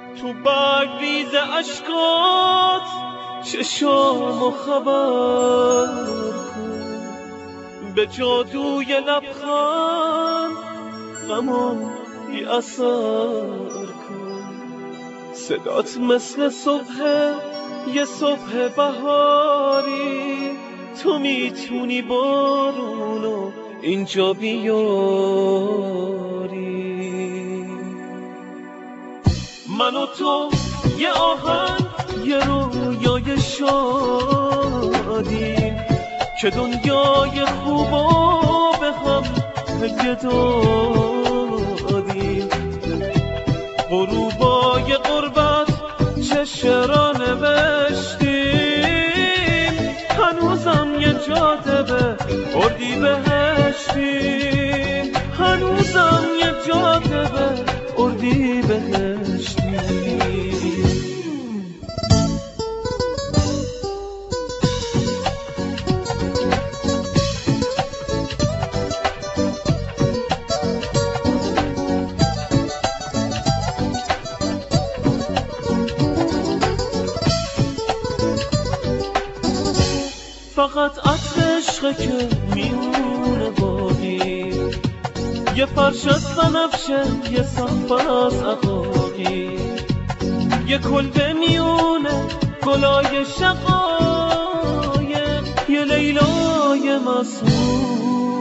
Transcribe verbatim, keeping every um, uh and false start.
تو برگریز اشکات چشامو خبر کن، به جادوی لبخند غمو بی اثر کن. صدات مثل صبح یه صبح بهاری، تو میتونی بارونو اینجا بیاری. من و تو یه آهنگ یه رویای شادیم که دنیای خوبا به هم هدیه دادیم. غروبای غربت چه شعرا نوشتیم، هنوزم یه جاده اردی بهشتیم، هنوزم یه جاده اردی بهشتیم. فقط عطر عشقه که میونه باقی، یه فرش از بنفشه، یه صحبه از عقاقی، یه کلبه میونه گلای شقایق، یه لیلای مسئول